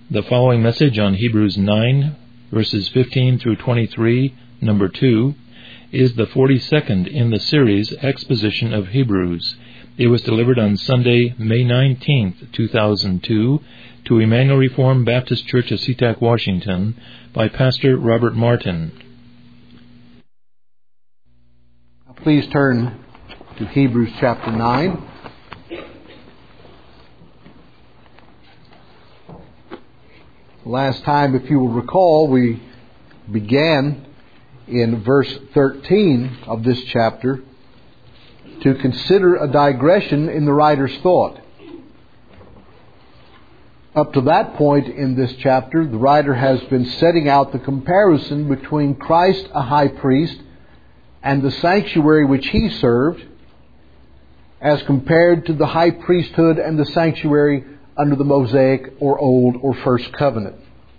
The following message on Hebrews 9, verses 15 through 23, number 2, is the 42nd in the series Exposition of Hebrews. It was delivered on Sunday, May 19th, 2002, to Emmanuel Reformed Baptist Church of SeaTac, Washington, by Pastor Robert Martin. Please turn to Hebrews chapter 9. Last time, if you will recall, we began in verse 13 of this chapter to consider a digression in the writer's thought. Up to that point in this chapter, the writer has been setting out the comparison between Christ, a high priest, and the sanctuary which he served, as compared to the high priesthood and the sanctuary under the Mosaic or Old or First Covenant.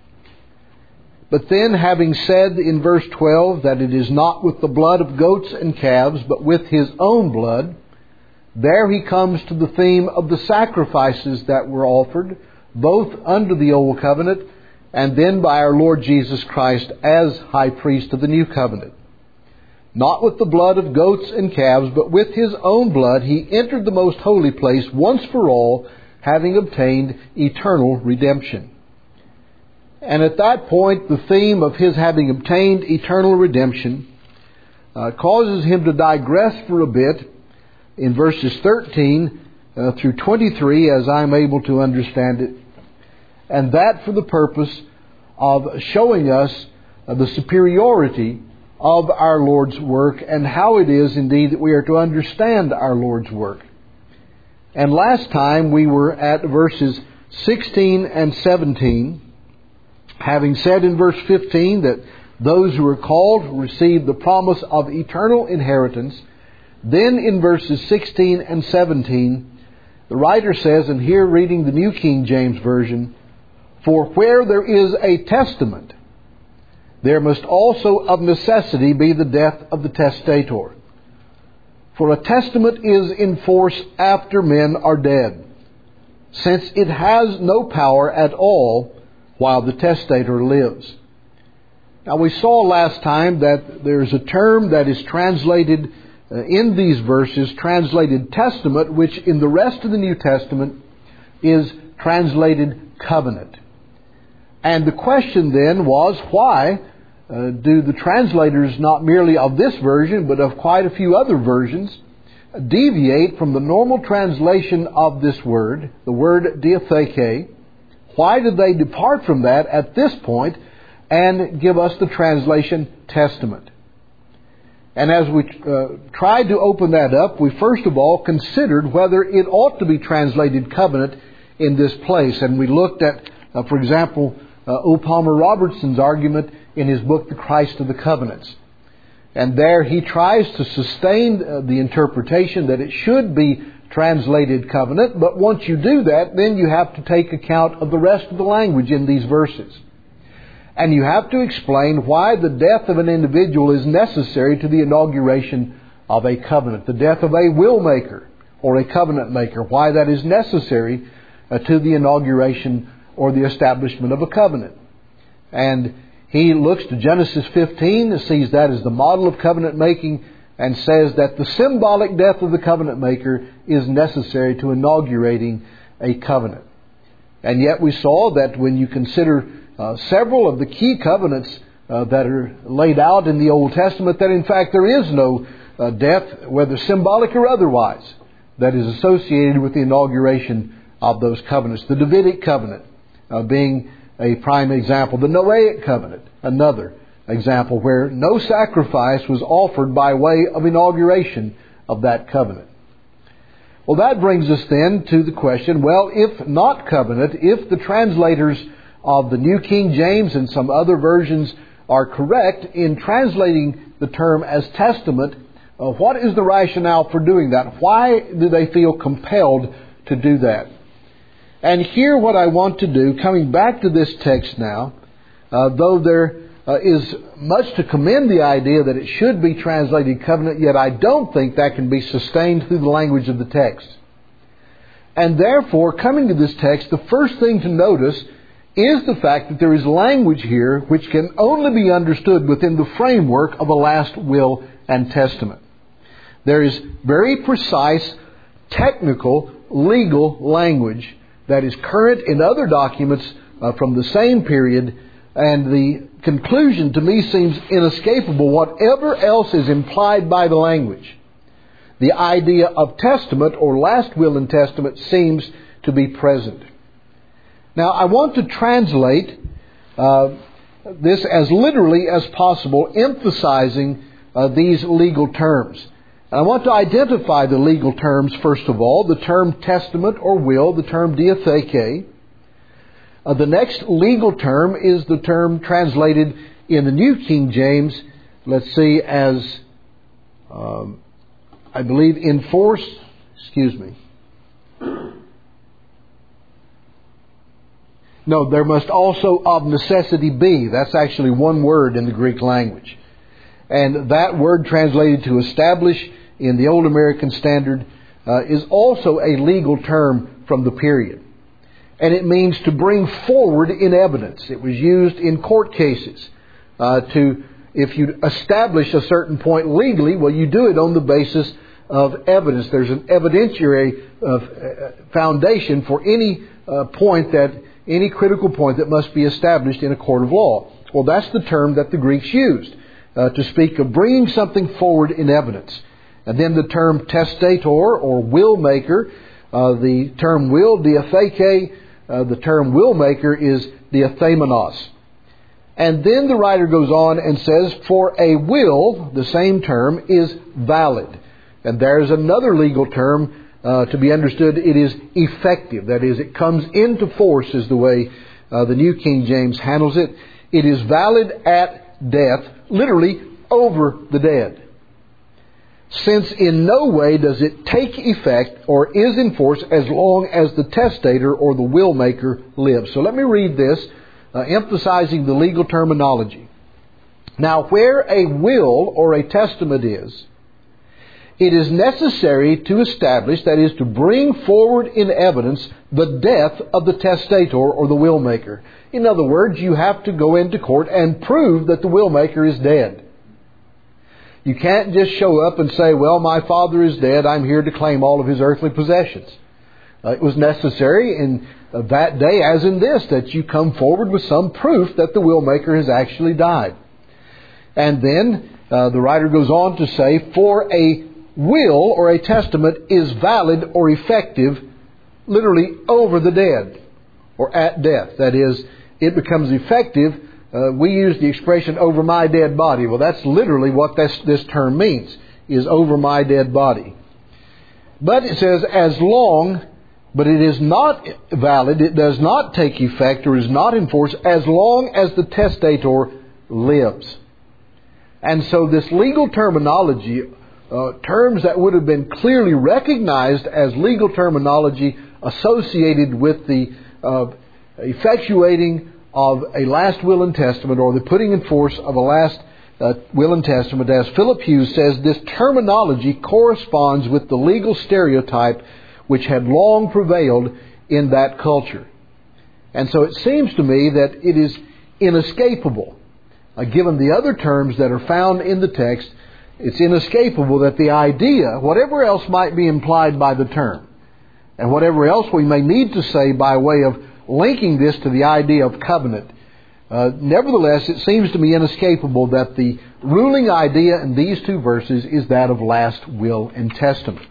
But then, having said in verse 12 that it is not with the blood of goats and calves, but with his own blood, there he comes to the theme of the sacrifices that were offered, both under the Old Covenant and then by our Lord Jesus Christ as High Priest of the New Covenant. Not with the blood of goats and calves, but with his own blood he entered the most holy place once for all, having obtained eternal redemption. And at that point, the theme of his having obtained eternal redemption causes him to digress for a bit in verses 13 through 23, as I'm able to understand it, and that for the purpose of showing us the superiority of our Lord's work and how it is indeed that we are to understand our Lord's work. And last time we were at verses 16 and 17, having said in verse 15 that those who are called receive the promise of eternal inheritance. Then in verses 16 and 17, the writer says, and here reading the New King James Version, "For where there is a testament, there must also of necessity be the death of the testator. For a testament is in force after men are dead, since it has no power at all while the testator lives." Now we saw last time that there's a term that is translated in these verses, translated testament, which in the rest of the New Testament is translated covenant. And the question then was, why do the translators, not merely of this version, but of quite a few other versions, deviate from the normal translation of this word, the word diatheke? Why did they depart from that at this point and give us the translation testament? And as we tried to open that up, we first of all considered whether it ought to be translated covenant in this place. And we looked at, for example, O. Palmer Robertson's argument in his book, The Christ of the Covenants. And there he tries to sustain the interpretation that it should be translated covenant, but once you do that, then you have to take account of the rest of the language in these verses. And you have to explain why the death of an individual is necessary to the inauguration of a covenant. The death of a will maker or a covenant maker, why that is necessary to the inauguration or the establishment of a covenant. And he looks to Genesis 15, sees that as the model of covenant making, and says that the symbolic death of the covenant maker is necessary to inaugurating a covenant. And yet we saw that when you consider several of the key covenants that are laid out in the Old Testament, that in fact there is no death, whether symbolic or otherwise, that is associated with the inauguration of those covenants. The Davidic covenant being a prime example. The Noahic covenant, another example where no sacrifice was offered by way of inauguration of that covenant. Well, that brings us then to the question, well, if not covenant, if the translators of the New King James and some other versions are correct in translating the term as testament, what is the rationale for doing that? Why do they feel compelled to do that? And here what I want to do, coming back to this text now, though there is much to commend the idea that it should be translated covenant, yet I don't think that can be sustained through the language of the text. And therefore, coming to this text, the first thing to notice is the fact that there is language here which can only be understood within the framework of a last will and testament. There is very precise, technical, legal language that is current in other documents from the same period, and the conclusion to me seems inescapable. Whatever else is implied by the language, the idea of testament or last will and testament seems to be present. Now, I want to translate this as literally as possible, emphasizing these legal terms. I want to identify the legal terms, first of all, the term testament or will, the term diatheke. The next legal term is the term translated in the New King James, let's see, as, I believe, enforce, No, there must also of necessity be. That's actually one word in the Greek language. And that word translated to establish in the Old American Standard is also a legal term from the period. And it means to bring forward in evidence. It was used in court cases if you establish a certain point legally, well, you do it on the basis of evidence. There's an evidentiary foundation for any any critical point that must be established in a court of law. Well, that's the term that the Greeks used to speak of bringing something forward in evidence. And then the term testator or will maker, the term will, diatheke, the term will maker is diathemenos. And then the writer goes on and says, for a will, the same term, is valid. And there's another legal term to be understood. It is effective. That is, it comes into force is the way the New King James handles it. It is valid at death, literally over the dead. Since in no way does it take effect or is in force as long as the testator or the will maker lives. So let me read this, emphasizing the legal terminology. Now, where a will or a testament is, it is necessary to establish, that is, to bring forward in evidence the death of the testator or the will maker. In other words, you have to go into court and prove that the will maker is dead. You can't just show up and say, well, my father is dead, I'm here to claim all of his earthly possessions. It was necessary in that day, as in this, that you come forward with some proof that the will maker has actually died. And then the writer goes on to say, for a will or a testament is valid or effective, literally over the dead or at death. That is, it becomes effective. We use the expression over my dead body. Well, that's literally what this term means, is over my dead body. But it says as long, but it is not valid, it does not take effect or is not in force as long as the testator lives. And so this legal terminology, terms that would have been clearly recognized as legal terminology associated with the effectuating of a last will and testament, or the putting in force of a last will and testament, as Philip Hughes says, this terminology corresponds with the legal stereotype which had long prevailed in that culture. And so it seems to me that it is inescapable, given the other terms that are found in the text. It's inescapable that the idea, whatever else might be implied by the term, and whatever else we may need to say by way of linking this to the idea of covenant, nevertheless, it seems to me inescapable that the ruling idea in these two verses is that of last will and testament.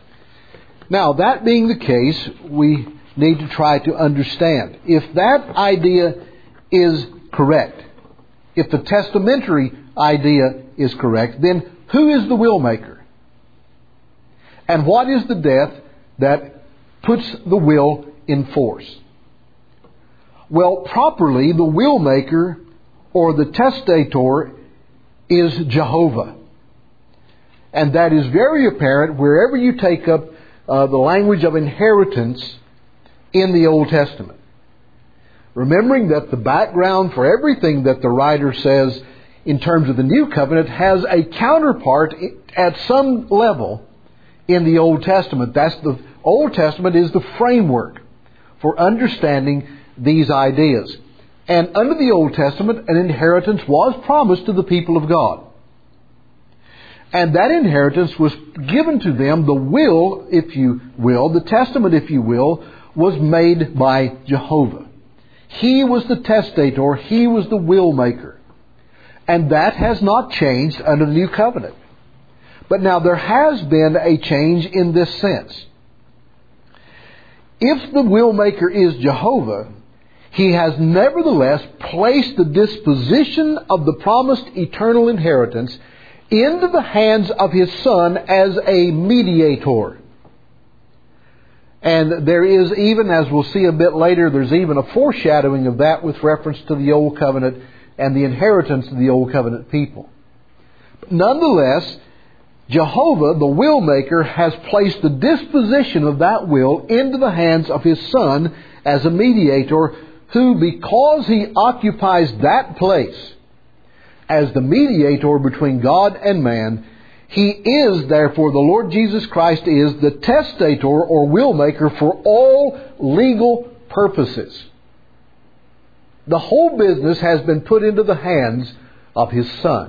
Now, that being the case, we need to try to understand. If that idea is correct, if the testamentary idea is correct, then who is the will maker? And what is the death that puts the will in force? Well, properly, the will maker or the testator is Jehovah. And that is very apparent wherever you take up the language of inheritance in the Old Testament. Remembering that the background for everything that the writer says in terms of the New Covenant has a counterpart at some level in the Old Testament. The Old Testament is the framework for understanding these ideas. And under the Old Testament, an inheritance was promised to the people of God. And that inheritance was given to them. The will, if you will, the testament, if you will, was made by Jehovah. He was the testator. He was the will maker. And that has not changed under the New Covenant. But now there has been a change in this sense. If the will maker is Jehovah, He has nevertheless placed the disposition of the promised eternal inheritance into the hands of His Son as a mediator. And there is even, as we'll see a bit later, there's even a foreshadowing of that with reference to the Old Covenant and the inheritance of the Old Covenant people. But nonetheless, Jehovah, the will maker, has placed the disposition of that will into the hands of His Son as a mediator, who, because He occupies that place as the mediator between God and man, He is, therefore, the Lord Jesus Christ is the testator or will maker for all legal purposes. The whole business has been put into the hands of His Son.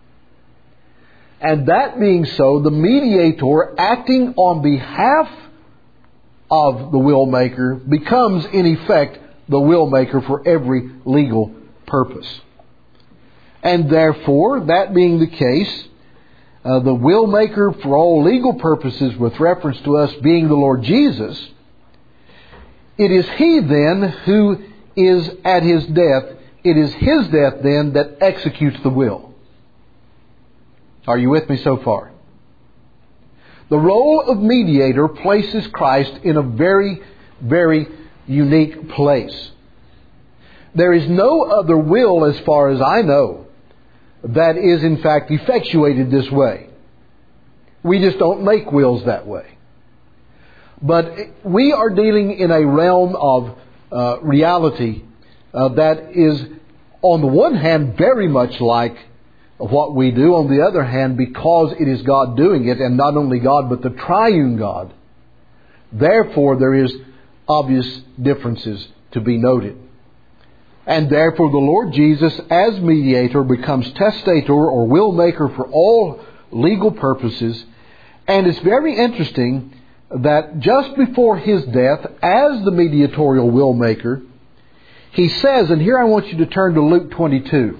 And that being so, the mediator acting on behalf of the will maker becomes, in effect, the will maker for every legal purpose. And therefore, that being the case, the will maker for all legal purposes with reference to us being the Lord Jesus, it is He then who is at His death. It is His death then that executes the will. Are you with me so far? The role of mediator places Christ in a very, very unique place. There is no other will, as far as I know, that is in fact effectuated this way. We just don't make wills that way. But we are dealing in a realm of reality that is, on the one hand, very much like what we do. On the other hand, because it is God doing it, and not only God, but the triune God, therefore there is obvious differences to be noted. And therefore the Lord Jesus, as mediator, becomes testator or will maker for all legal purposes. And it's very interesting that just before His death, as the mediatorial will maker, He says, and here I want you to turn to Luke 22.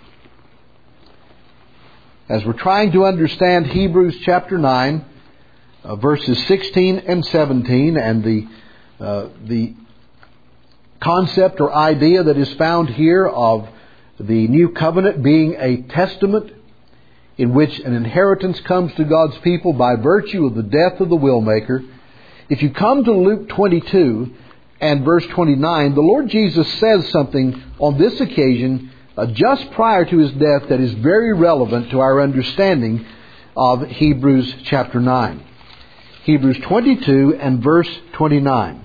As we're trying to understand Hebrews chapter 9, verses 16 and 17, and the concept or idea that is found here of the new covenant being a testament in which an inheritance comes to God's people by virtue of the death of the will maker. If you come to Luke 22 and verse 29, the Lord Jesus says something on this occasion just prior to His death that is very relevant to our understanding of Hebrews chapter 9. Hebrews 22 and verse 29.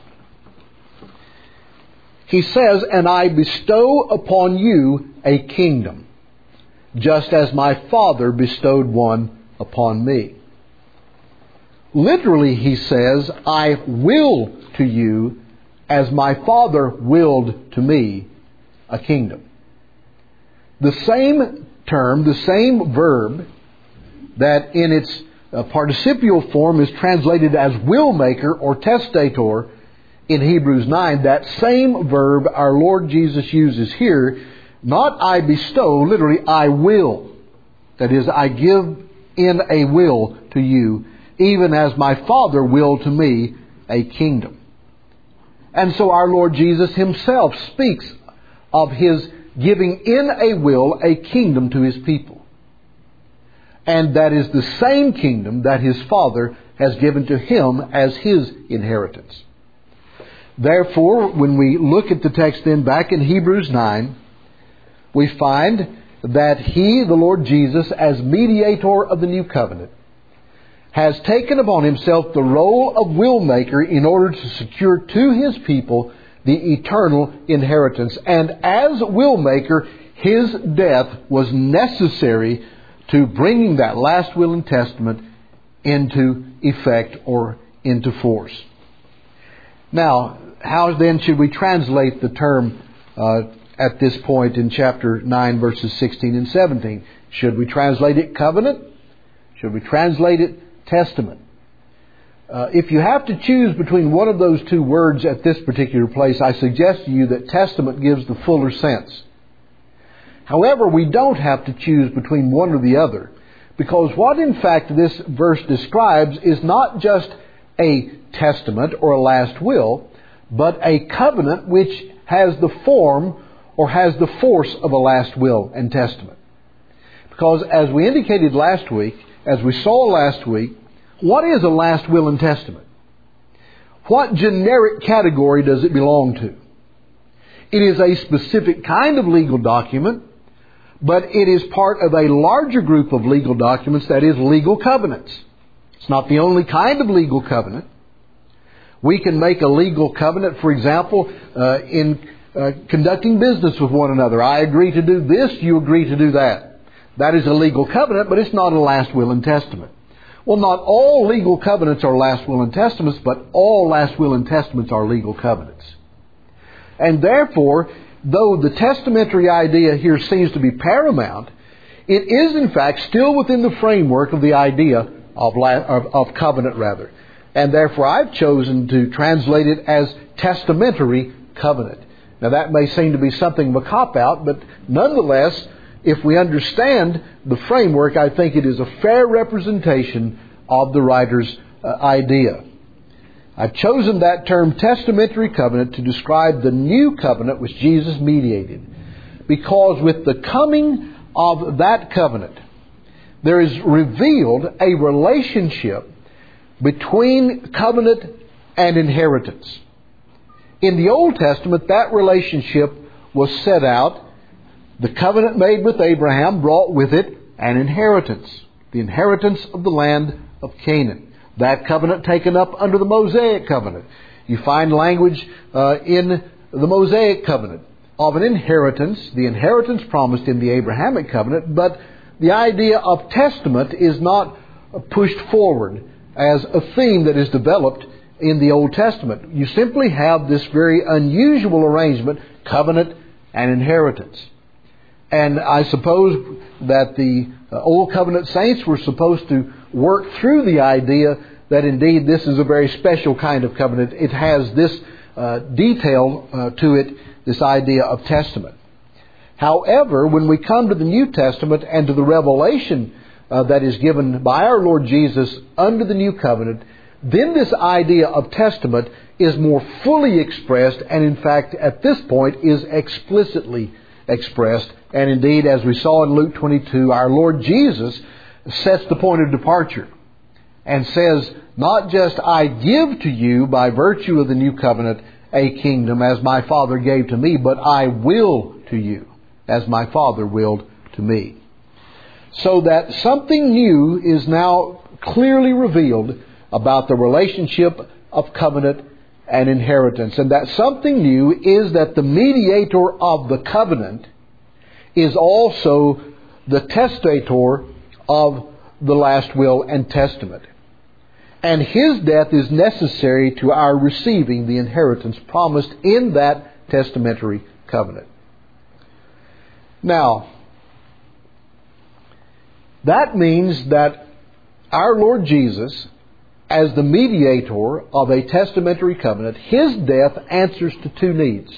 He says, "And I bestow upon you a kingdom, just as my Father bestowed one upon me." Literally, He says, "I will to you, as my Father willed to me, a kingdom." The same term, the same verb that in its participial form is translated as will maker or testator in Hebrews 9, that same verb our Lord Jesus uses here, not I bestow, literally I will. That is, I give in a will to you, even as my Father willed to me a kingdom. And so our Lord Jesus Himself speaks of His giving in a will a kingdom to His people. And that is the same kingdom that His Father has given to Him as His inheritance. Therefore, when we look at the text then back in Hebrews 9, we find that He, the Lord Jesus, as mediator of the new covenant, has taken upon Himself the role of will maker in order to secure to His people the eternal inheritance. And as will maker, His death was necessary to bringing that last will and testament into effect or into force. Now, how then should we translate the term at this point in chapter 9, verses 16 and 17? Should we translate it covenant? Should we translate it testament? If you have to choose between one of those two words at this particular place, I suggest to you that testament gives the fuller sense. However, we don't have to choose between one or the other, because what in fact this verse describes is not just a testament or a last will, but a covenant which has the form or has the force of a last will and testament. Because as we indicated last week, as we saw last week, what is a last will and testament? What generic category does it belong to? It is a specific kind of legal document, but it is part of a larger group of legal documents, that is, legal covenants. It's not the only kind of legal covenant. We can make a legal covenant, for example, in conducting business with one another. I agree to do this, you agree to do that. That is a legal covenant, but it's not a last will and testament. Well, not all legal covenants are last will and testaments, but all last will and testaments are legal covenants. And therefore, though the testamentary idea here seems to be paramount, it is in fact still within the framework of the idea of covenant rather. And therefore I've chosen to translate it as testamentary covenant. Now that may seem to be something of a cop-out, but nonetheless, if we understand the framework, I think it is a fair representation of the writer's idea. I've chosen that term testamentary covenant to describe the new covenant which Jesus mediated, because with the coming of that covenant, there is revealed a relationship between covenant and inheritance. In the Old Testament, that relationship was set out. The covenant made with Abraham brought with it an inheritance, the inheritance of the land of Canaan. That covenant taken up under the Mosaic covenant. You find language in the Mosaic covenant of an inheritance, the inheritance promised in the Abrahamic covenant, but the idea of testament is not pushed forward as a theme that is developed in the Old Testament. You simply have this very unusual arrangement, covenant and inheritance. And I suppose that the Old Covenant saints were supposed to work through the idea that indeed this is a very special kind of covenant. It has this detail to it, this idea of testament. However, when we come to the New Testament and to the revelation that is given by our Lord Jesus under the New Covenant, then this idea of testament is more fully expressed, and in fact at this point is explicitly expressed. And indeed, as we saw in Luke 22, our Lord Jesus sets the point of departure and says, not just I give to you by virtue of the new covenant a kingdom as my Father gave to me, but I will to you as my Father willed to me. So that something new is now clearly revealed about the relationship of covenant and inheritance. And that something new is that the mediator of the covenant is also the testator of the last will and testament. And his death is necessary to our receiving the inheritance promised in that testamentary covenant. Now, that means that our Lord Jesus, as the mediator of a testamentary covenant, his death answers to two needs.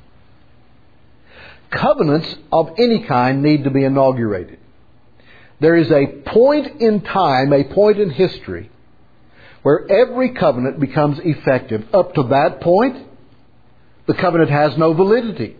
Covenants of any kind need to be inaugurated. There is a point in time, a point in history, where every covenant becomes effective. Up to that point, the covenant has no validity.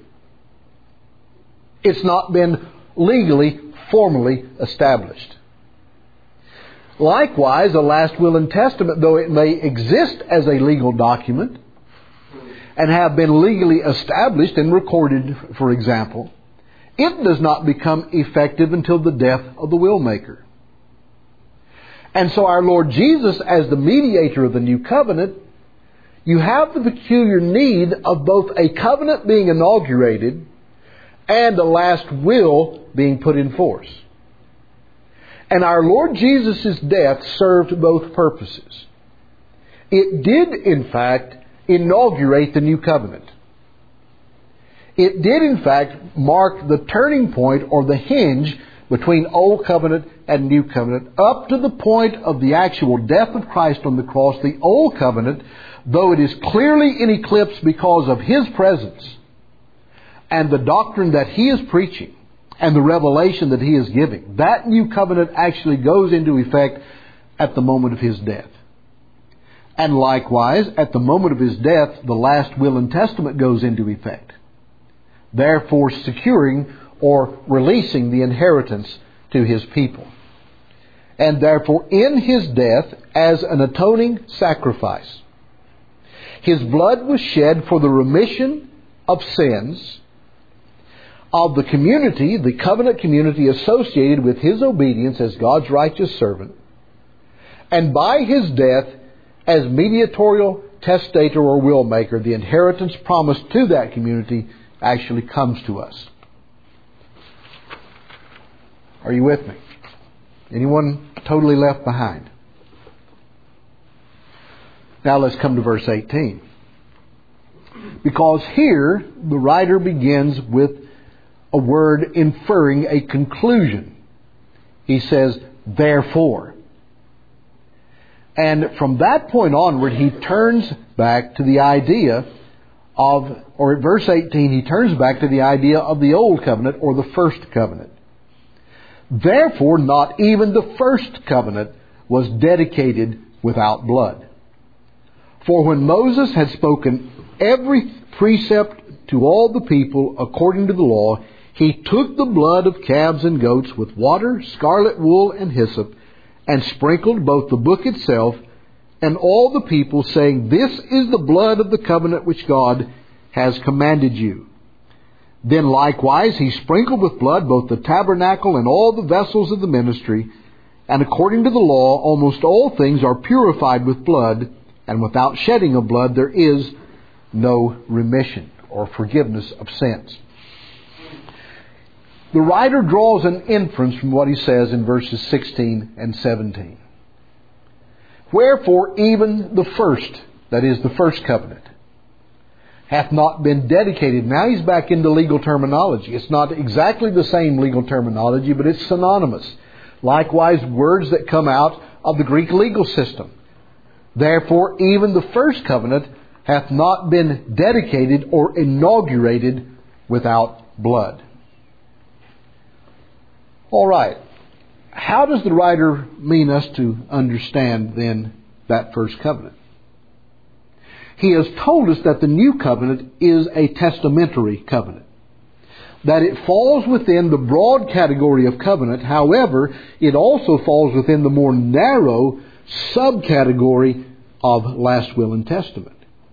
It's not been legally, formally established. Likewise, a last will and testament, though it may exist as a legal document and have been legally established and recorded, for example, it does not become effective until the death of the will maker. And so our Lord Jesus, as the mediator of the new covenant, you have the peculiar need of both a covenant being inaugurated and a last will being put in force. And our Lord Jesus' death served both purposes. It did, in fact, inaugurate the new covenant. It did, in fact, mark the turning point or the hinge between Old Covenant and New Covenant. Up to the point of the actual death of Christ on the cross, the Old Covenant, though it is clearly in eclipse because of His presence and the doctrine that He is preaching and the revelation that He is giving, that New Covenant actually goes into effect at the moment of His death. And likewise, at the moment of His death, the last will and testament goes into effect, therefore securing or releasing the inheritance to His people. And therefore, in His death, as an atoning sacrifice, His blood was shed for the remission of sins of the community, the covenant community associated with His obedience as God's righteous servant. And by His death, as mediatorial testator or will maker, the inheritance promised to that community actually comes to us. Are you with me? Anyone totally left behind? Now let's come to verse 18. Because here the writer begins with a word inferring a conclusion. He says, therefore. And from that point onward, he turns back to the idea of, or at verse 18, he turns back to the idea of the Old Covenant or the First Covenant. Therefore, not even the First Covenant was dedicated without blood. For when Moses had spoken every precept to all the people according to the law, he took the blood of calves and goats with water, scarlet wool, and hyssop, and sprinkled both the book itself and all the people, saying, This is the blood of the covenant which God has commanded you. Then likewise he sprinkled with blood both the tabernacle and all the vessels of the ministry, and according to the law almost all things are purified with blood, and without shedding of blood there is no remission or forgiveness of sins. The writer draws an inference from what he says in verses 16 and 17. Wherefore even the first, that is the first covenant, hath not been dedicated. Now he's back into legal terminology. It's not exactly the same legal terminology, but it's synonymous. Likewise, words that come out of the Greek legal system. Therefore, even the first covenant hath not been dedicated or inaugurated without blood. All right. How does the writer mean us to understand then that first covenant? He has told us that the new covenant is a testamentary covenant. That it falls within the broad category of covenant. However, it also falls within the more narrow subcategory of last will and testament.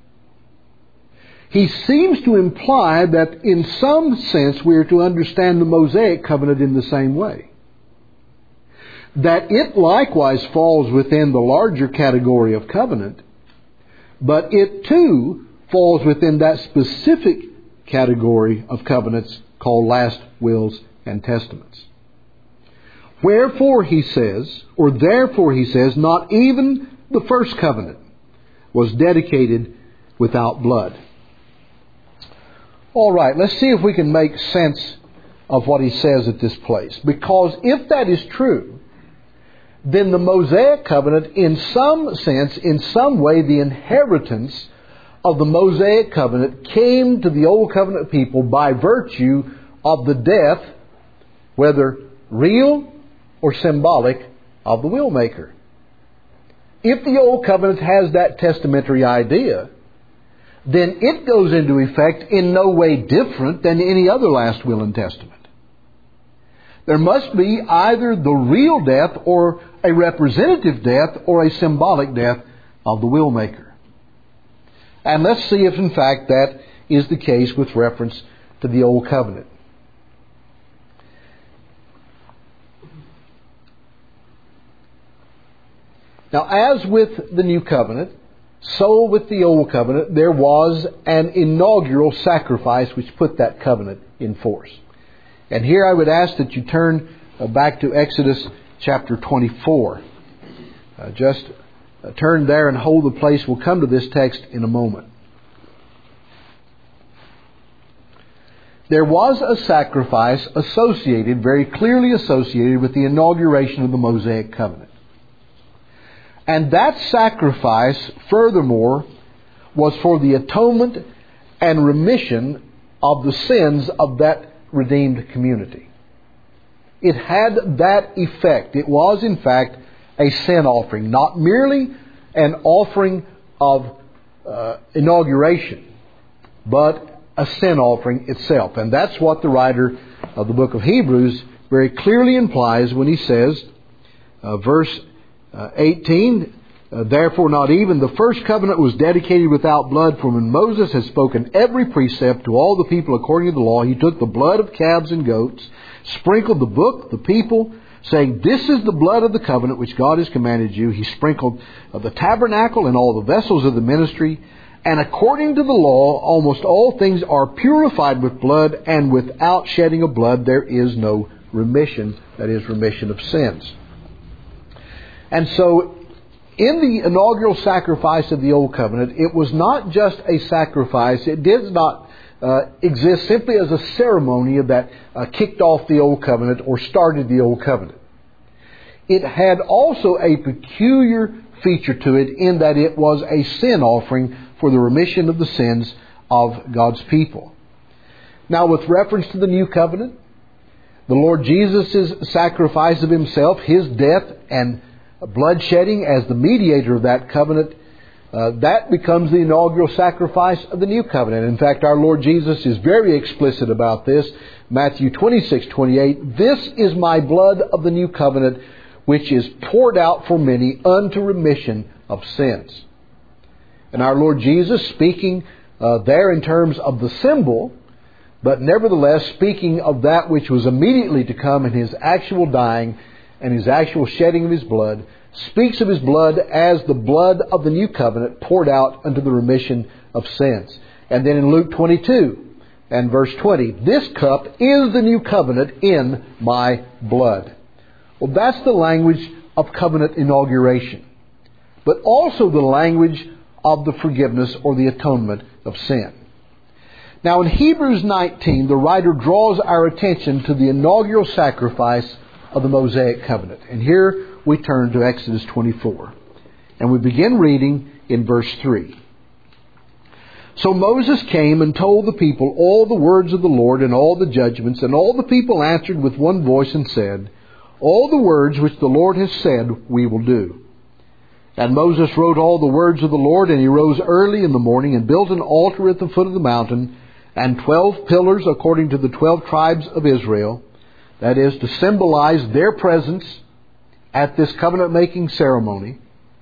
He seems to imply that in some sense we are to understand the Mosaic covenant in the same way. That it likewise falls within the larger category of covenant, but it too falls within that specific category of covenants called last wills and testaments. Wherefore he says, or therefore he says, not even the first covenant was dedicated without blood. All right, let's see if we can make sense of what he says at this place. Because if that is true, then the Mosaic covenant, in some sense, in some way, the inheritance of the Mosaic covenant came to the Old Covenant people by virtue of the death, whether real or symbolic, of the will maker. If the Old Covenant has that testamentary idea, then it goes into effect in no way different than any other last will and testament. There must be either the real death or a representative death or a symbolic death of the will maker. And let's see if in fact that is the case with reference to the Old Covenant. Now, as with the New Covenant, so with the Old Covenant, there was an inaugural sacrifice which put that covenant in force. And here I would ask that you turn back to Exodus chapter 24. Just turn there and hold the place. We'll come to this text in a moment. there was a sacrifice associated, very clearly associated, with the inauguration of the Mosaic covenant. And that sacrifice, furthermore, was for the atonement and remission of the sins of that redeemed community. It had that effect. It was, in fact, a sin offering, not merely an offering of inauguration, but a sin offering itself. And that's what the writer of the book of Hebrews very clearly implies when he says, verse 18, therefore not even the first covenant was dedicated without blood, for when Moses has spoken every precept to all the people according to the law, he took the blood of calves and goats, sprinkled the book, the people, saying, this is the blood of the covenant which God has commanded you. He sprinkled the tabernacle and all the vessels of the ministry. And according to the law, almost all things are purified with blood, and without shedding of blood there is no remission, that is, remission of sins. And so, in the inaugural sacrifice of the Old Covenant, it was not just a sacrifice. It did not exist simply as a ceremony that kicked off the Old Covenant or started the Old Covenant. It had also a peculiar feature to it in that it was a sin offering for the remission of the sins of God's people. Now, with reference to the New Covenant, the Lord Jesus' sacrifice of Himself, His death and bloodshedding as the mediator of that covenant, that becomes the inaugural sacrifice of the New Covenant. In fact, our Lord Jesus is very explicit about this. Matthew 26:28, this is my blood of the New Covenant, which is poured out for many unto remission of sins. And our Lord Jesus, speaking there in terms of the symbol, but nevertheless speaking of that which was immediately to come in His actual dying and His actual shedding of His blood, speaks of His blood as the blood of the New Covenant poured out unto the remission of sins. And then in Luke 22 and verse 20, this cup is the New Covenant in my blood. Well, that's the language of covenant inauguration, but also the language of the forgiveness or the atonement of sin. Now in Hebrews 19, the writer draws our attention to the inaugural sacrifice of the Mosaic covenant. And here we turn to Exodus 24. And we begin reading in verse 3. So Moses came and told the people all the words of the Lord and all the judgments, and all the people answered with one voice and said, all the words which the Lord has said we will do. And Moses wrote all the words of the Lord, and he rose early in the morning and built an altar at the foot of the mountain, and 12 pillars according to the 12 tribes of Israel, that is, to symbolize their presence at this covenant-making ceremony.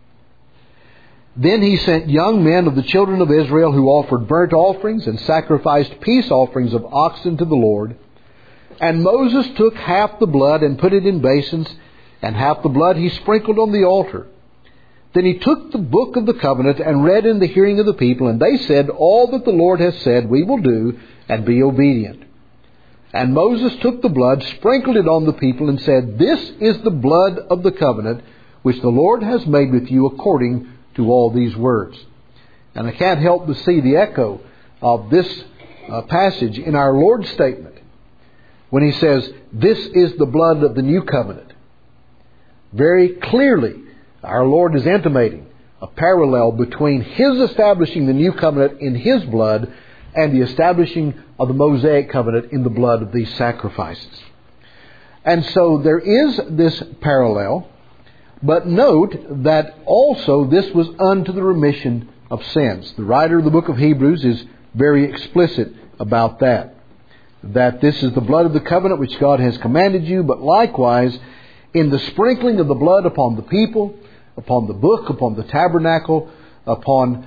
Then he sent young men of the children of Israel who offered burnt offerings and sacrificed peace offerings of oxen to the Lord. And Moses took half the blood and put it in basins, and half the blood he sprinkled on the altar. Then he took the book of the covenant and read in the hearing of the people, and they said, all that the Lord has said we will do, and be obedient. And Moses took the blood, sprinkled it on the people, and said, this is the blood of the covenant which the Lord has made with you according to all these words. And I can't help but see the echo of this passage in our Lord's statement when He says, this is the blood of the new covenant. Very clearly, our Lord is intimating a parallel between His establishing the new covenant in His blood and the establishing of the Mosaic covenant in the blood of these sacrifices. And so there is this parallel, but note that also this was unto the remission of sins. The writer of the book of Hebrews is very explicit about that this is the blood of the covenant which God has commanded you, but likewise in the sprinkling of the blood upon the people, upon the book, upon the tabernacle, upon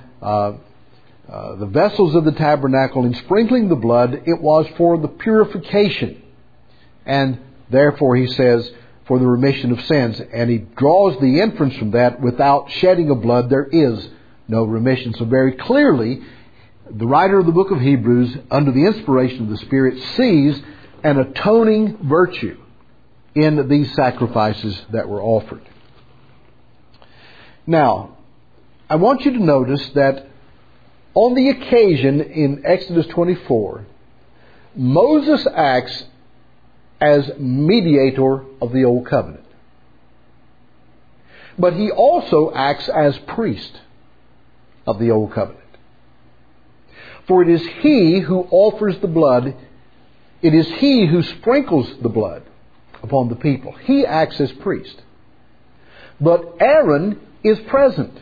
the vessels of the tabernacle, in sprinkling the blood, it was for the purification. And therefore, he says, for the remission of sins. And he draws the inference from that, without shedding of blood, there is no remission. So very clearly, the writer of the book of Hebrews, under the inspiration of the Spirit, sees an atoning virtue in these sacrifices that were offered. Now, I want you to notice that on the occasion in Exodus 24, Moses acts as mediator of the Old Covenant. But he also acts as priest of the Old Covenant. For it is he who offers the blood. It is he who sprinkles the blood upon the people. He acts as priest. But Aaron is present.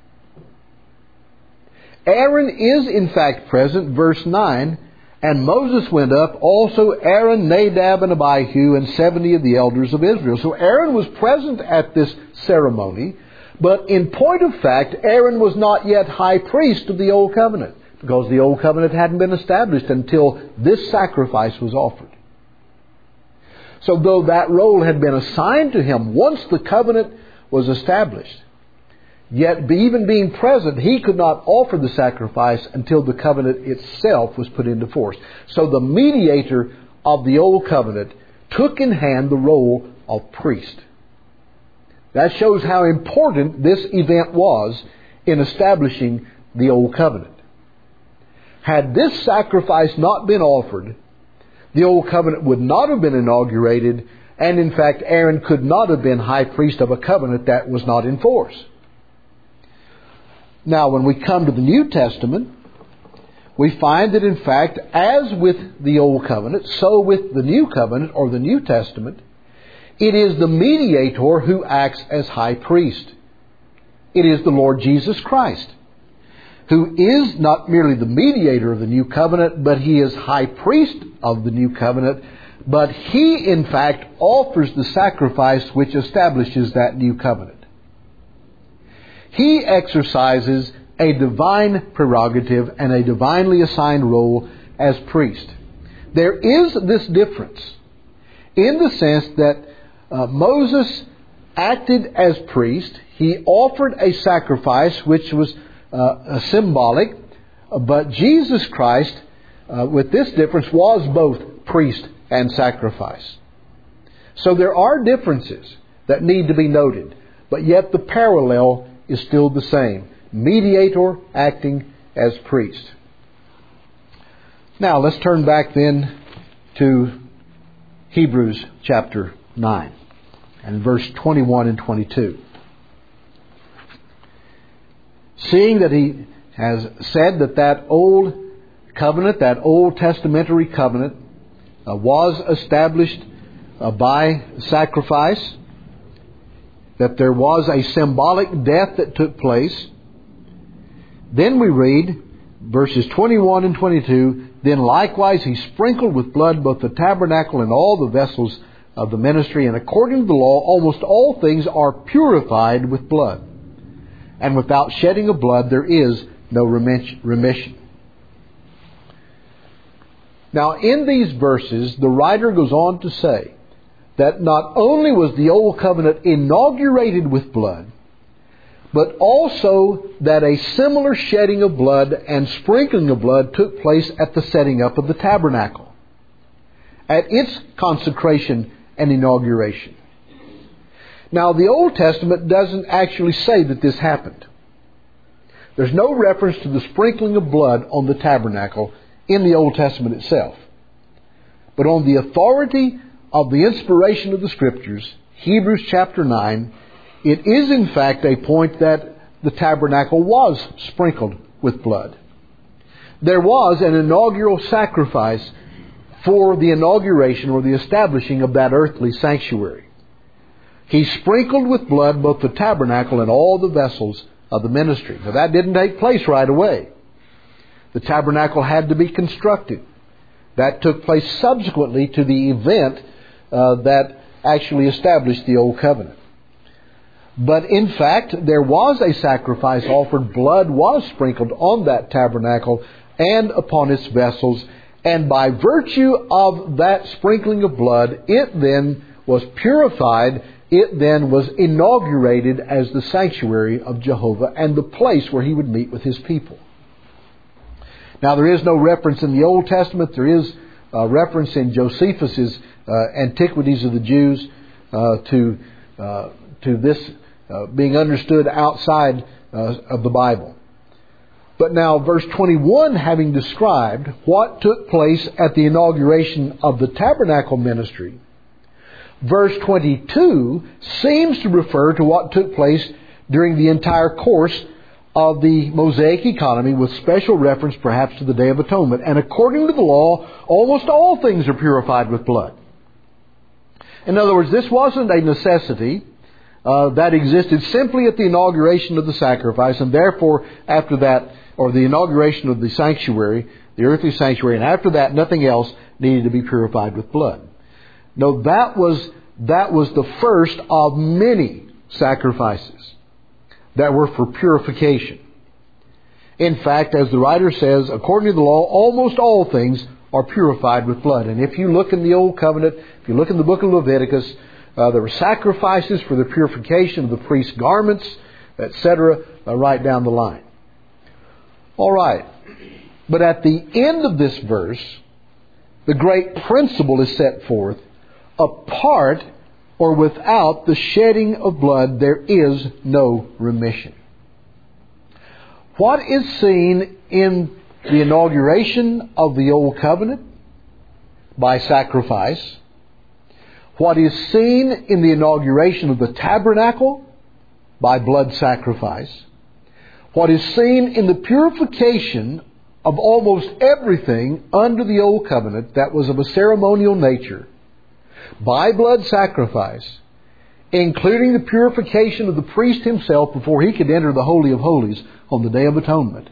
Aaron is in fact present, verse 9, and Moses went up, also Aaron, Nadab, and Abihu, and 70 of the elders of Israel. So Aaron was present at this ceremony, but in point of fact, Aaron was not yet high priest of the Old Covenant, because the Old Covenant hadn't been established until this sacrifice was offered. So though that role had been assigned to him once the covenant was established, yet even being present, he could not offer the sacrifice until the covenant itself was put into force. So the mediator of the Old Covenant took in hand the role of priest. That shows how important this event was in establishing the Old Covenant. Had this sacrifice not been offered, the Old Covenant would not have been inaugurated, and in fact Aaron could not have been high priest of a covenant that was not in force. Now, when we come to the New Testament, we find that in fact, as with the Old Covenant, so with the New Covenant or the New Testament, it is the mediator who acts as high priest. It is the Lord Jesus Christ, who is not merely the mediator of the New Covenant, but He is high priest of the New Covenant. But He, in fact, offers the sacrifice which establishes that New Covenant. He exercises a divine prerogative and a divinely assigned role as priest. There is this difference in the sense that Moses acted as priest. He offered a sacrifice which was symbolic, but Jesus Christ, with this difference, was both priest and sacrifice. So there are differences that need to be noted, but yet the parallel is still the same. Mediator acting as priest. Now let's turn back then to Hebrews chapter 9 and verse 21 and 22. Seeing that he has said that old covenant, that Old Testamentary covenant, was established by sacrifice, that there was a symbolic death that took place, then we read verses 21 and 22, then likewise he sprinkled with blood both the tabernacle and all the vessels of the ministry, and according to the law almost all things are purified with blood. And without shedding of blood there is no remission. Now in these verses the writer goes on to say that not only was the Old Covenant inaugurated with blood, but also that a similar shedding of blood and sprinkling of blood took place at the setting up of the tabernacle, at its consecration and inauguration. Now, the Old Testament doesn't actually say that this happened. There's no reference to the sprinkling of blood on the tabernacle in the Old Testament itself. But on the authority of the inspiration of the Scriptures, Hebrews chapter 9, it is in fact a point that the tabernacle was sprinkled with blood. There was an inaugural sacrifice for the inauguration or the establishing of that earthly sanctuary. He sprinkled with blood both the tabernacle and all the vessels of the ministry. Now that didn't take place right away. The tabernacle had to be constructed. That took place subsequently to the event that actually established the Old Covenant. But in fact, there was a sacrifice offered. Blood was sprinkled on that tabernacle and upon its vessels. And by virtue of that sprinkling of blood, it then was purified. It then was inaugurated as the sanctuary of Jehovah and the place where He would meet with His people. Now, there is no reference in the Old Testament. There is a reference in Josephus' Antiquities of the Jews to this being understood outside of the Bible. But now, verse 21, having described what took place at the inauguration of the tabernacle ministry, verse 22 seems to refer to what took place during the entire course of the Mosaic economy, with special reference perhaps to the Day of Atonement. And according to the law, almost all things are purified with blood. In other words, this wasn't a necessity that existed simply at the inauguration of the sacrifice, and therefore after that, or the inauguration of the sanctuary, the earthly sanctuary, and after that nothing else needed to be purified with blood. No, that was the first of many sacrifices that were for purification. In fact, as the writer says, according to the law, almost all things are purified with blood. And if you look in the Old Covenant, if you look in the book of Leviticus, there were sacrifices for the purification of the priest's garments, etc., right down the line. All right. But at the end of this verse, the great principle is set forth. Apart or without the shedding of blood, there is no remission. What is seen in the inauguration of the Old Covenant by sacrifice, what is seen in the inauguration of the tabernacle by blood sacrifice, what is seen in the purification of almost everything under the Old Covenant that was of a ceremonial nature by blood sacrifice, including the purification of the priest himself before he could enter the Holy of Holies on the Day of Atonement.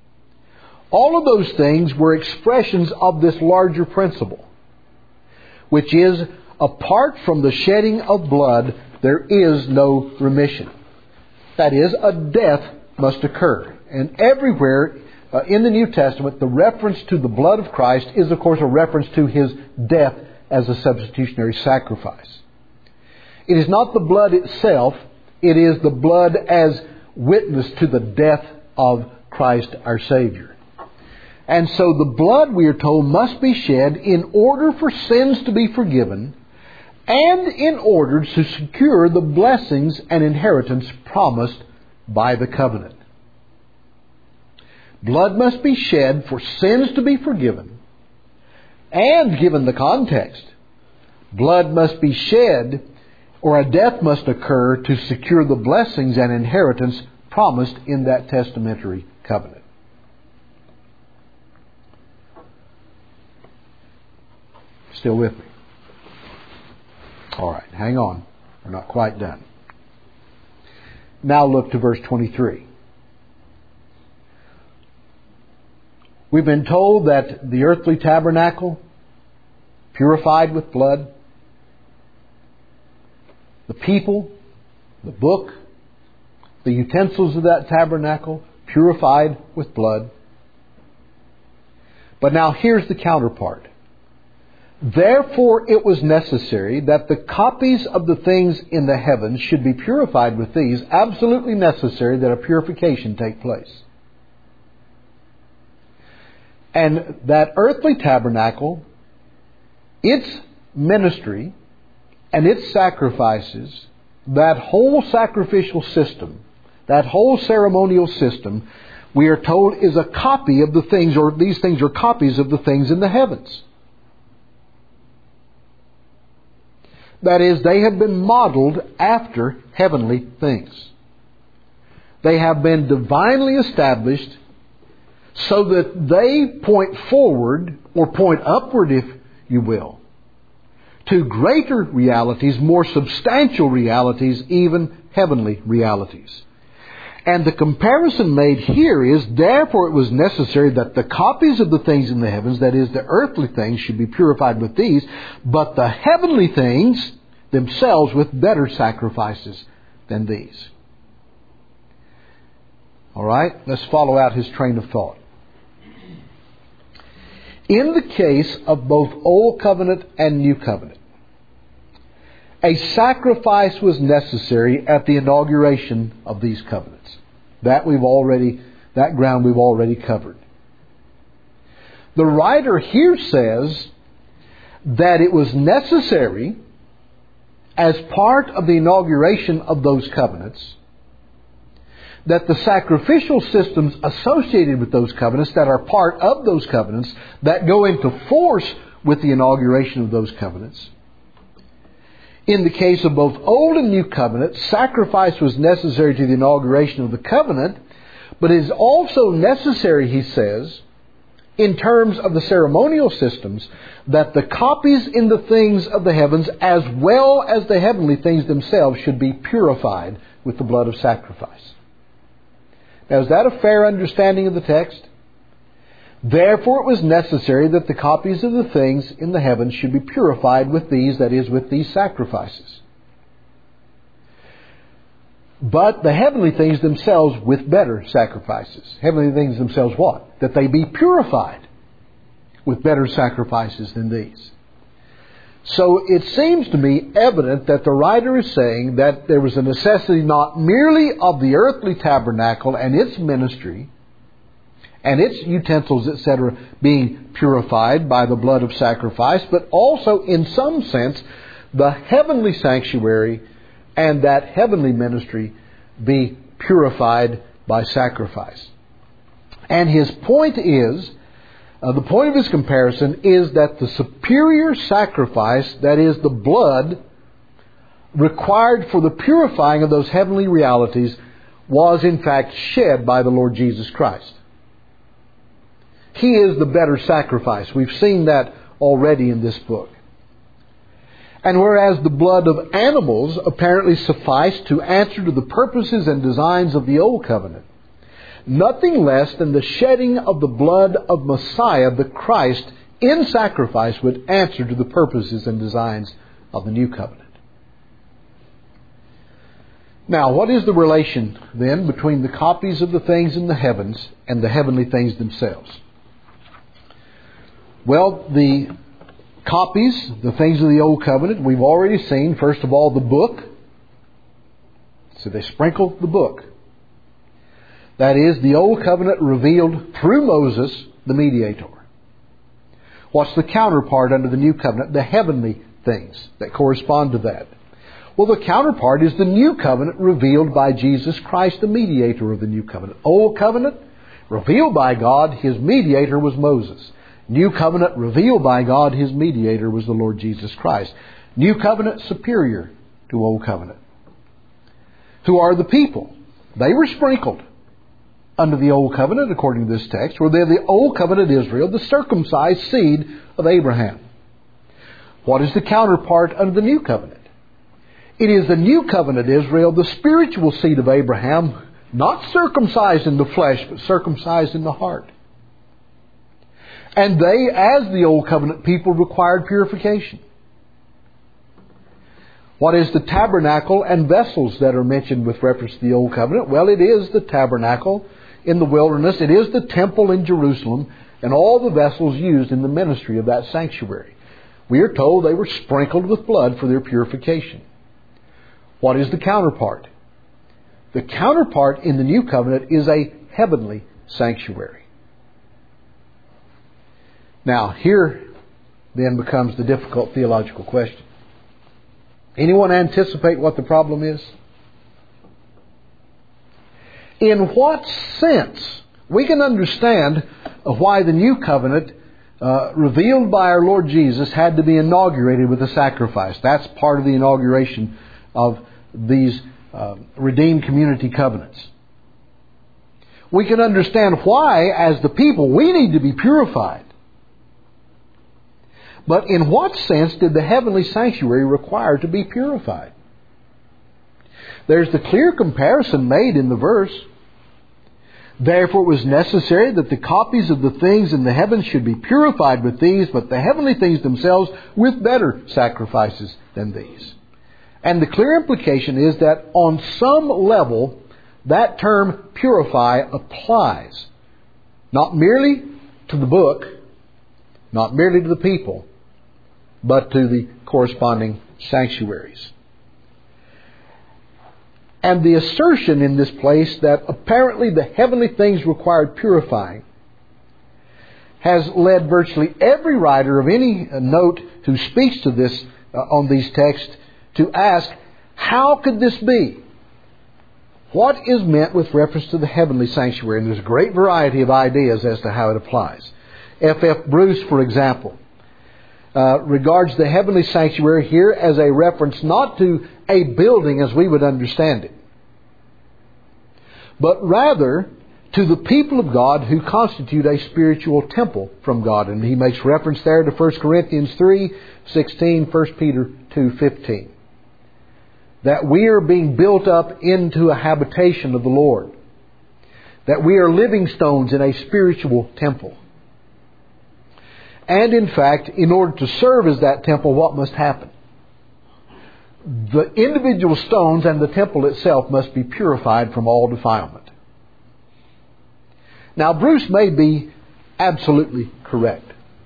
All of those things were expressions of this larger principle, which is, apart from the shedding of blood, there is no remission. That is, a death must occur. And everywhere in the New Testament, the reference to the blood of Christ is, of course, a reference to His death as a substitutionary sacrifice. It is not the blood itself, it is the blood as witness to the death of Christ our Savior. And so the blood, we are told, must be shed in order for sins to be forgiven and in order to secure the blessings and inheritance promised by the covenant. Blood must be shed for sins to be forgiven, and given the context, blood must be shed or a death must occur to secure the blessings and inheritance promised in that testamentary covenant. Still with me? All right, hang on. We're not quite done. Now look to verse 23. We've been told that the earthly tabernacle, purified with blood, the people, the book, the utensils of that tabernacle, purified with blood. But now here's the counterpart. Therefore it was necessary that the copies of the things in the heavens should be purified with these. Absolutely necessary that a purification take place. And that earthly tabernacle, its ministry and its sacrifices, that whole sacrificial system, that whole ceremonial system, we are told is a copy of the things, or these things are copies of the things in the heavens. That is, they have been modeled after heavenly things. They have been divinely established so that they point forward, or point upward, if you will, to greater realities, more substantial realities, even heavenly realities. And the comparison made here is, therefore it was necessary that the copies of the things in the heavens, that is, the earthly things, should be purified with these, but the heavenly things themselves with better sacrifices than these. All right, let's follow out his train of thought. In the case of both Old Covenant and New Covenant, a sacrifice was necessary at the inauguration of these covenants. That ground we've already covered. The writer here says that it was necessary as part of the inauguration of those covenants that the sacrificial systems associated with those covenants, that are part of those covenants, that go into force with the inauguration of those covenants. In the case of both Old and New Covenant, sacrifice was necessary to the inauguration of the covenant, but it is also necessary, he says, in terms of the ceremonial systems, that the copies in the things of the heavens as well as the heavenly things themselves should be purified with the blood of sacrifice. Now, is that a fair understanding of the text? Therefore it was necessary that the copies of the things in the heavens should be purified with these, that is, with these sacrifices. But the heavenly things themselves with better sacrifices. Heavenly things themselves what? That they be purified with better sacrifices than these. So it seems to me evident that the writer is saying that there was a necessity not merely of the earthly tabernacle and its ministry and its utensils, etc., being purified by the blood of sacrifice, but also, in some sense, the heavenly sanctuary and that heavenly ministry be purified by sacrifice. And his point is, the point of his comparison is that the superior sacrifice, that is the blood required for the purifying of those heavenly realities, was in fact shed by the Lord Jesus Christ. He is the better sacrifice. We've seen that already in this book. And whereas the blood of animals apparently sufficed to answer to the purposes and designs of the Old Covenant, nothing less than the shedding of the blood of Messiah, the Christ, in sacrifice would answer to the purposes and designs of the New Covenant. Now, what is the relation, then, between the copies of the things in the heavens and the heavenly things themselves? Well, the copies, the things of the Old Covenant, we've already seen, first of all, the book. So they sprinkled the book. That is, the Old Covenant revealed through Moses, the mediator. What's the counterpart under the New Covenant? The heavenly things that correspond to that. Well, the counterpart is the New Covenant revealed by Jesus Christ, the mediator of the New Covenant. Old Covenant, revealed by God, His mediator was Moses. New Covenant, revealed by God, His mediator was the Lord Jesus Christ. New Covenant, superior to Old Covenant. Who are the people? They were sprinkled under the Old Covenant, according to this text, where they're the Old Covenant Israel, the circumcised seed of Abraham. What is the counterpart under the New Covenant? It is the New Covenant Israel, the spiritual seed of Abraham, not circumcised in the flesh, but circumcised in the heart. And they, as the Old Covenant people, required purification. What is the tabernacle and vessels that are mentioned with reference to the Old Covenant? Well, it is the tabernacle in the wilderness. It is the temple in Jerusalem and all the vessels used in the ministry of that sanctuary. We are told they were sprinkled with blood for their purification. What is the counterpart? The counterpart in the New Covenant is a heavenly sanctuary. Now, here then becomes the difficult theological question. Anyone anticipate what the problem is? In what sense we can understand why the New Covenant revealed by our Lord Jesus had to be inaugurated with a sacrifice? That's part of the inauguration of these redeemed community covenants. We can understand why, as the people, we need to be purified. But in what sense did the heavenly sanctuary require to be purified? There's the clear comparison made in the verse. Therefore it was necessary that the copies of the things in the heavens should be purified with these, but the heavenly things themselves with better sacrifices than these. And the clear implication is that on some level, that term purify applies not merely to the book, not merely to the people, but to the corresponding sanctuaries. And the assertion in this place that apparently the heavenly things required purifying has led virtually every writer of any note who speaks to this on these texts to ask, how could this be? What is meant with reference to the heavenly sanctuary? And there's a great variety of ideas as to how it applies. F.F. Bruce, for example, regards the heavenly sanctuary here as a reference not to a building as we would understand it, but rather to the people of God who constitute a spiritual temple from God. And he makes reference there to 1 Corinthians 3:16, 1 Peter 2:15. That we are being built up into a habitation of the Lord. That we are living stones in a spiritual temple. And in fact, in order to serve as that temple, what must happen? The individual stones and the temple itself must be purified from all defilement. Now, Bruce may be absolutely correct.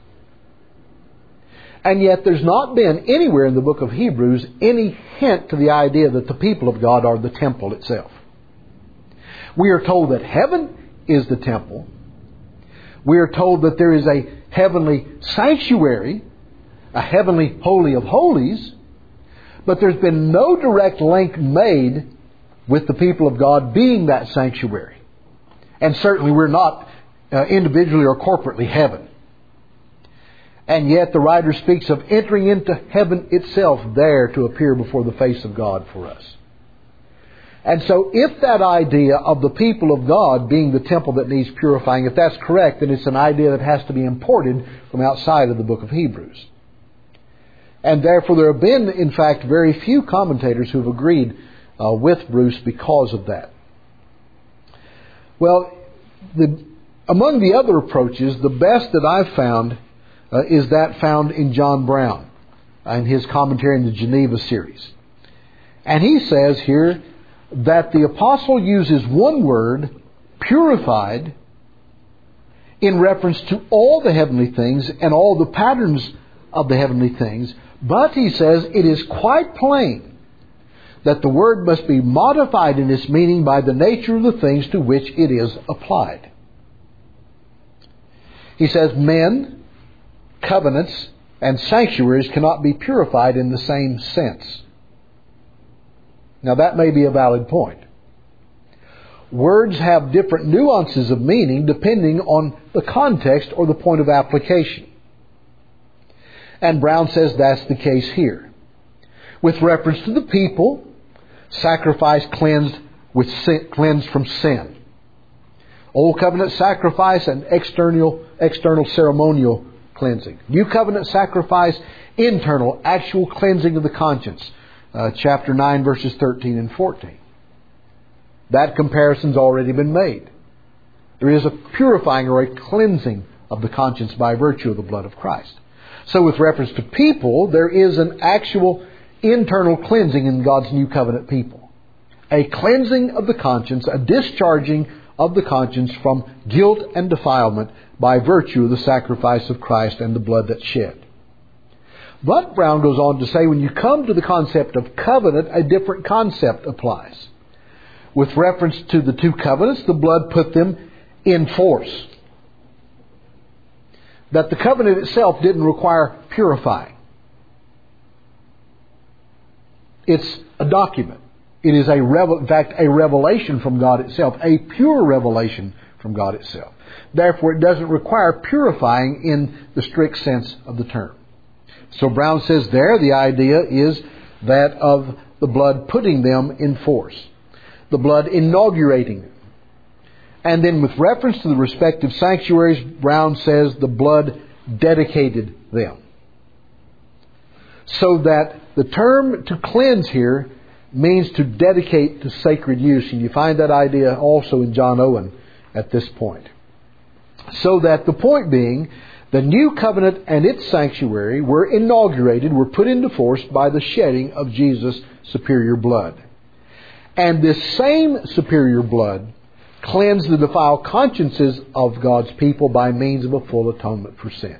And yet there's not been anywhere in the book of Hebrews any hint to the idea that the people of God are the temple itself. We are told that heaven is the temple. We are told that there is a heavenly sanctuary, a heavenly holy of holies, but there's been no direct link made with the people of God being that sanctuary. And certainly we're not individually or corporately heaven. And yet the writer speaks of entering into heaven itself there to appear before the face of God for us. And so if that idea of the people of God being the temple that needs purifying, if that's correct, then it's an idea that has to be imported from outside of the book of Hebrews. And therefore there have been, in fact, very few commentators who have agreed with Bruce because of that. Well, among the other approaches, the best that I've found is that found in John Brown in his commentary in the Geneva series. And he says here that the apostle uses one word, purified, in reference to all the heavenly things and all the patterns of the heavenly things. But he says it is quite plain that the word must be modified in its meaning by the nature of the things to which it is applied. He says men, covenants, and sanctuaries cannot be purified in the same sense. Now that may be a valid point. Words have different nuances of meaning depending on the context or the point of application. And Brown says that's the case here. With reference to the people, sacrifice cleansed from sin. Old covenant sacrifice and external ceremonial cleansing. New covenant sacrifice, internal, actual cleansing of the conscience. Chapter 9, verses 13 and 14. That comparison's already been made. There is a purifying or a cleansing of the conscience by virtue of the blood of Christ. So with reference to people, there is an actual internal cleansing in God's new covenant people. A cleansing of the conscience, a discharging of the conscience from guilt and defilement by virtue of the sacrifice of Christ and the blood that's shed. But Brown goes on to say when you come to the concept of covenant, a different concept applies. With reference to the two covenants, the blood put them in force. That the covenant itself didn't require purifying. It's a document. It is in fact a revelation from God itself, a pure revelation from God itself. Therefore, it doesn't require purifying in the strict sense of the term. So Brown says there the idea is that of the blood putting them in force. The blood inaugurating them. And then with reference to the respective sanctuaries, Brown says the blood dedicated them. So that the term to cleanse here means to dedicate to sacred use. And you find that idea also in John Owen at this point. So that the point being, the new covenant and its sanctuary were inaugurated, were put into force by the shedding of Jesus' superior blood. And this same superior blood cleansed the defiled consciences of God's people by means of a full atonement for sin.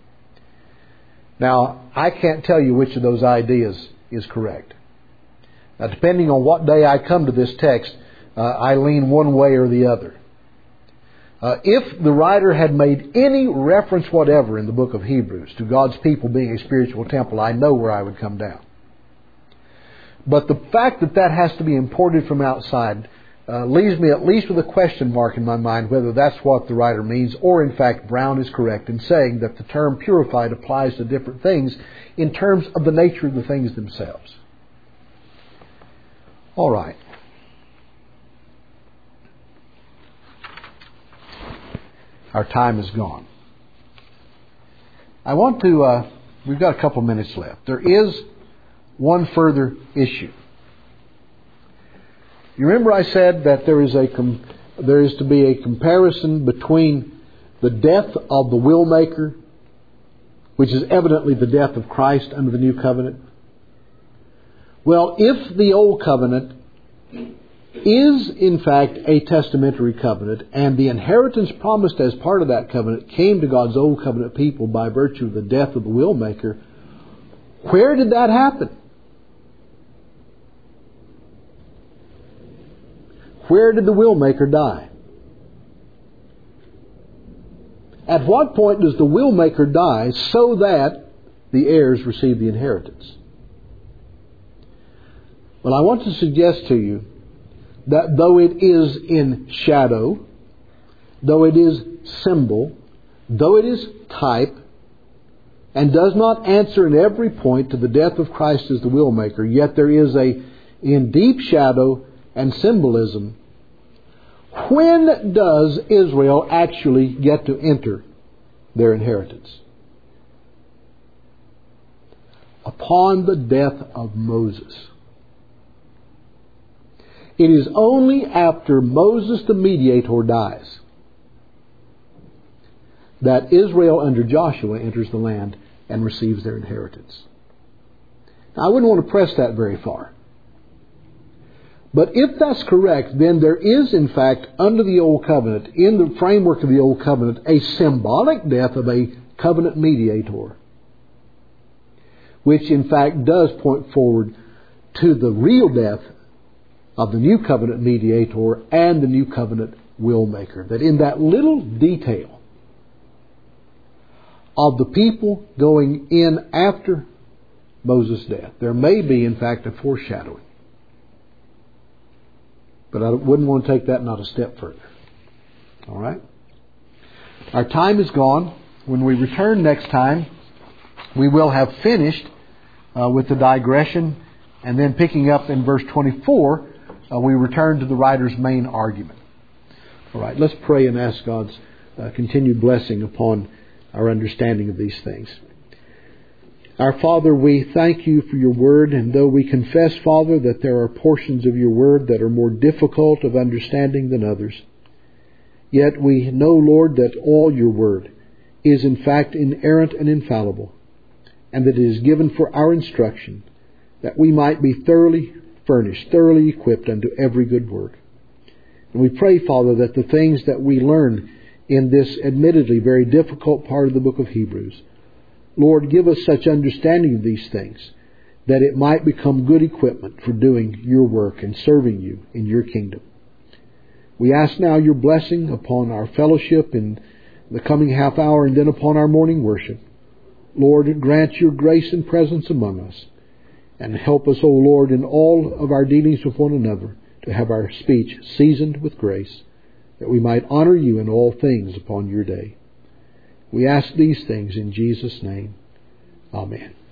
Now, I can't tell you which of those ideas is correct. Now, depending on what day I come to this text, I lean one way or the other. If the writer had made any reference whatever in the book of Hebrews to God's people being a spiritual temple, I know where I would come down. But the fact that that has to be imported from outside leaves me at least with a question mark in my mind whether that's what the writer means, or in fact Brown is correct in saying that the term purified applies to different things in terms of the nature of the things themselves. All right. Our time is gone. I want to, we've got a couple minutes left. There is one further issue. You remember I said that there is to be a comparison between the death of the will maker, which is evidently the death of Christ under the new covenant. Well, if the old covenant is in fact a testamentary covenant, and the inheritance promised as part of that covenant came to God's old covenant people by virtue of the death of the will maker, where did that happen? Where did the will maker die? At what point does the will maker die so that the heirs receive the inheritance? Well, I want to suggest to you that though it is in shadow, though it is symbol, though it is type, and does not answer in every point to the death of Christ as the will maker, yet there is in deep shadow and symbolism. When does Israel actually get to enter their inheritance? Upon the death of Moses. It is only after Moses the mediator dies that Israel under Joshua enters the land and receives their inheritance. Now, I wouldn't want to press that very far. But if that's correct, then there is in fact under the Old Covenant, in the framework of the Old Covenant, a symbolic death of a covenant mediator, which in fact does point forward to the real death of the new covenant mediator and the new covenant will maker. That in that little detail of the people going in after Moses' death, there may be in fact a foreshadowing. But I wouldn't want to take that not a step further. All right? Our time is gone. When we return next time, we will have finished with the digression, and then picking up in verse 24, we return to the writer's main argument. All right, let's pray and ask God's continued blessing upon our understanding of these things. Our Father, we thank you for your word, and though we confess, Father, that there are portions of your word that are more difficult of understanding than others, yet we know, Lord, that all your word is in fact inerrant and infallible, and that it is given for our instruction, that we might be thoroughly furnished, thoroughly equipped unto every good work. And we pray, Father, that the things that we learn in this admittedly very difficult part of the book of Hebrews, Lord, give us such understanding of these things that it might become good equipment for doing your work and serving you in your kingdom. We ask now your blessing upon our fellowship in the coming half hour and then upon our morning worship. Lord, grant your grace and presence among us. And help us, O Lord, in all of our dealings with one another, to have our speech seasoned with grace, that we might honor you in all things upon your day. We ask these things in Jesus' name. Amen.